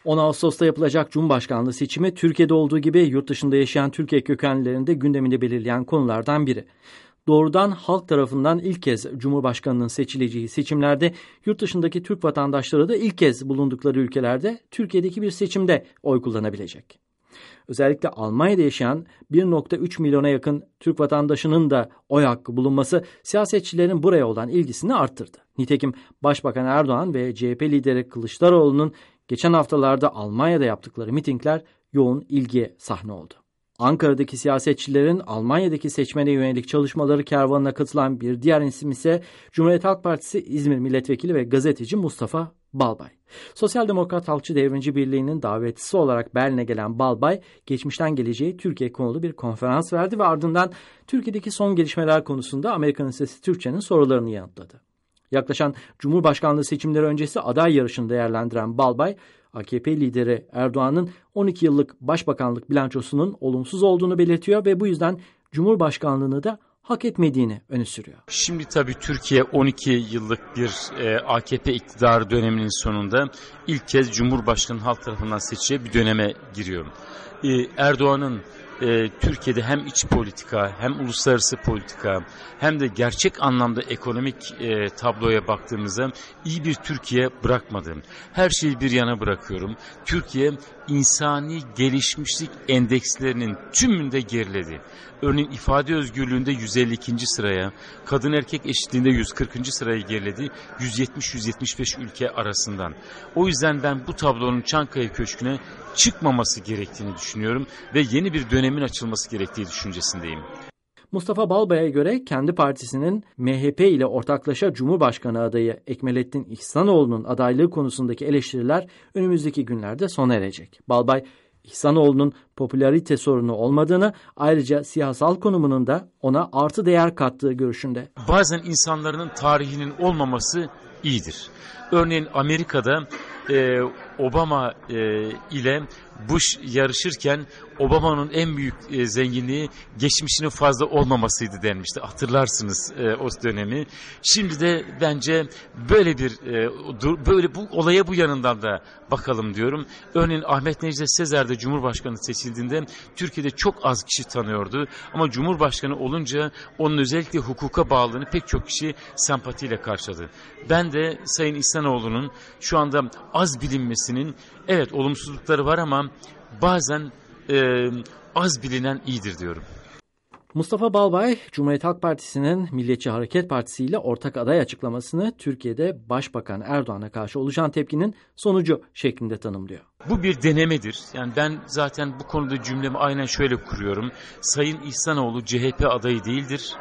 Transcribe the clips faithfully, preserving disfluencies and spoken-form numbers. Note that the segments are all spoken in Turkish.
on Ağustos'ta yapılacak Cumhurbaşkanlığı seçimi Türkiye'de olduğu gibi yurt dışında yaşayan Türkiye kökenlilerin de gündeminde belirleyen konulardan biri. Doğrudan halk tarafından ilk kez Cumhurbaşkanı'nın seçileceği seçimlerde yurt dışındaki Türk vatandaşları da ilk kez bulundukları ülkelerde Türkiye'deki bir seçimde oy kullanabilecek. Özellikle Almanya'da yaşayan bir nokta üç milyona yakın Türk vatandaşının da oy hakkı bulunması siyasetçilerin buraya olan ilgisini arttırdı. Nitekim Başbakan Erdoğan ve C H P lideri Kılıçdaroğlu'nun geçen haftalarda Almanya'da yaptıkları mitingler yoğun ilgiye sahne oldu. Ankara'daki siyasetçilerin Almanya'daki seçmene yönelik çalışmaları kervanına katılan bir diğer isim ise Cumhuriyet Halk Partisi İzmir Milletvekili ve gazeteci Mustafa Balbay. Sosyal Demokrat Halkçı Devrimci Birliği'nin davetlisi olarak Berlin'e gelen Balbay, geçmişten geleceğe Türkiye konulu bir konferans verdi ve ardından Türkiye'deki son gelişmeler konusunda Amerikan Sesi Türkçe'nin sorularını yanıtladı. Yaklaşan Cumhurbaşkanlığı seçimleri öncesi aday yarışını değerlendiren Balbay, A K P lideri Erdoğan'ın on iki yıllık başbakanlık bilançosunun olumsuz olduğunu belirtiyor ve bu yüzden Cumhurbaşkanlığını da hak etmediğini öne sürüyor. Şimdi tabii Türkiye on iki yıllık bir e, A K P iktidarı döneminin sonunda ilk kez Cumhurbaşkanı halk tarafından seçilen bir döneme giriyor. E, Erdoğan'ın e, Türkiye'de hem iç politika hem uluslararası politika hem de gerçek anlamda ekonomik e, tabloya baktığımızda iyi bir Türkiye bırakmadı. Her şeyi bir yana bırakıyorum. Türkiye insani gelişmişlik endekslerinin tümünde geriledi. Örneğin ifade özgürlüğünde yüz elli ikinci sıraya, kadın erkek eşitliğinde yüz kırkıncı sıraya geriledi. yüz yetmiş yüz yetmiş beş ülke arasından. O yüzden ben bu tablonun Çankaya Köşkü'ne çıkmaması gerektiğini düşünüyorum ve yeni bir dönemin açılması gerektiği düşüncesindeyim. Mustafa Balbay'a göre kendi partisinin M H P ile ortaklaşa Cumhurbaşkanı adayı Ekmelettin İhsanoğlu'nun adaylığı konusundaki eleştiriler önümüzdeki günlerde sona erecek. Balbay, İhsanoğlu'nun popülarite sorunu olmadığını, ayrıca siyasal konumunun da ona artı değer kattığı görüşünde. Bazen insanların tarihinin olmaması iyidir. Örneğin Amerika'da e, Obama e, ile Bush yarışırken Obama'nın en büyük e, zenginliği geçmişinin fazla olmamasıydı denmişti. Hatırlarsınız e, o dönemi. Şimdi de bence böyle bir e, böyle bu olaya bu yanından da bakalım diyorum. Örneğin Ahmet Necdet Sezer de Cumhurbaşkanı seçildiğinde Türkiye'de çok az kişi tanıyordu. Ama Cumhurbaşkanı olunca onun özellikle hukuka bağlılığını pek çok kişi sempatiyle karşıladı. Ben de Sayın İhsanoğlu'nun şu anda az bilinmesinin evet olumsuzlukları var ama bazen e, az bilinen iyidir diyorum. Mustafa Balbay, Cumhuriyet Halk Partisi'nin Milliyetçi Hareket Partisi ile ortak aday açıklamasını Türkiye'de Başbakan Erdoğan'a karşı oluşan tepkinin sonucu şeklinde tanımlıyor. Bu bir denemedir. Yani ben zaten bu konuda cümlemi aynen şöyle kuruyorum. Sayın İhsanoğlu C H P adayı değildir.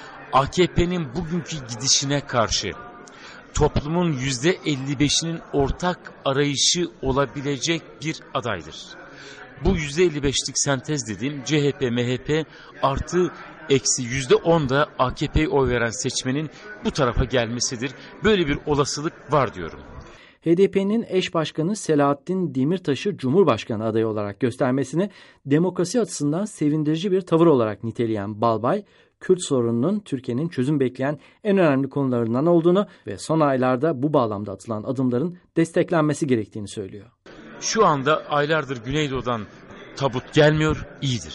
A K P'nin bugünkü gidişine karşı toplumun yüzde elli beşinin ortak arayışı olabilecek bir adaydır. Bu yüzde elli beşlik sentez dediğim C H P, M H P artı eksi yüzde on da A K P'ye oy veren seçmenin bu tarafa gelmesidir. Böyle bir olasılık var diyorum. H D P'nin eş başkanı Selahattin Demirtaş'ı Cumhurbaşkanı adayı olarak göstermesini demokrasi açısından sevindirici bir tavır olarak niteleyen Balbay, Kürt sorununun Türkiye'nin çözüm bekleyen en önemli konularından olduğunu ve son aylarda bu bağlamda atılan adımların desteklenmesi gerektiğini söylüyor. Şu anda aylardır Güneydoğu'dan tabut gelmiyor, iyidir.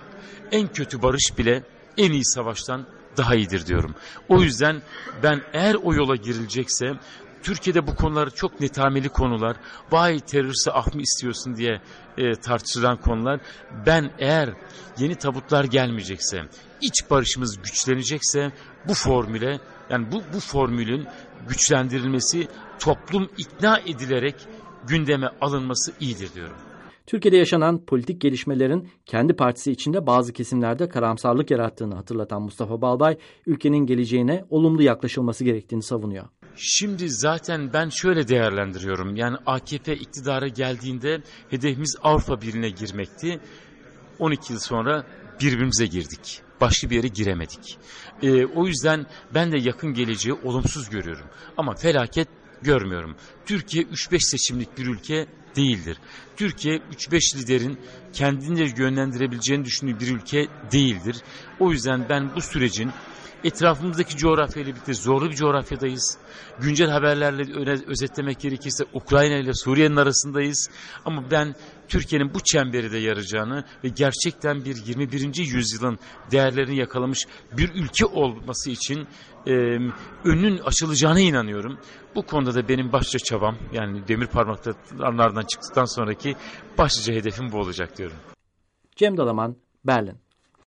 En kötü barış bile en iyi savaştan daha iyidir diyorum. O yüzden ben eğer o yola girilecekse Türkiye'de bu konular çok netameli konular. Vay terörse ah mı istiyorsun diye e, tartışılan konular. Ben eğer yeni tabutlar gelmeyecekse, iç barışımız güçlenecekse bu formüle yani bu bu formülün güçlendirilmesi, toplum ikna edilerek gündeme alınması iyidir diyorum. Türkiye'de yaşanan politik gelişmelerin kendi partisi içinde bazı kesimlerde karamsarlık yarattığını hatırlatan Mustafa Balbay, ülkenin geleceğine olumlu yaklaşılması gerektiğini savunuyor. Şimdi zaten ben şöyle değerlendiriyorum. Yani A K P iktidara geldiğinde hedefimiz Avrupa Birliği'ne girmekti. on iki yıl sonra birbirimize girdik. Başka bir yere giremedik. Ee, o yüzden ben de yakın geleceği olumsuz görüyorum. Ama felaket görmüyorum. Türkiye üç beş seçimlik bir ülke değildir. Türkiye üç beş liderin kendini yönlendirebileceğini düşündüğü bir ülke değildir. O yüzden ben bu sürecin Etrafımızdaki coğrafyayla birlikte zorlu bir coğrafyadayız. Güncel haberlerle özetlemek gerekirse Ukrayna ile Suriye'nin arasındayız. Ama ben Türkiye'nin bu çemberi de yarayacağını ve gerçekten bir yirmi birinci yüzyılın değerlerini yakalamış bir ülke olması için e, önünün açılacağına inanıyorum. Bu konuda da benim başlıca çabam, yani demir parmaklardan çıktıktan sonraki başlıca hedefim bu olacak diyorum. Cem Dalaman, Berlin.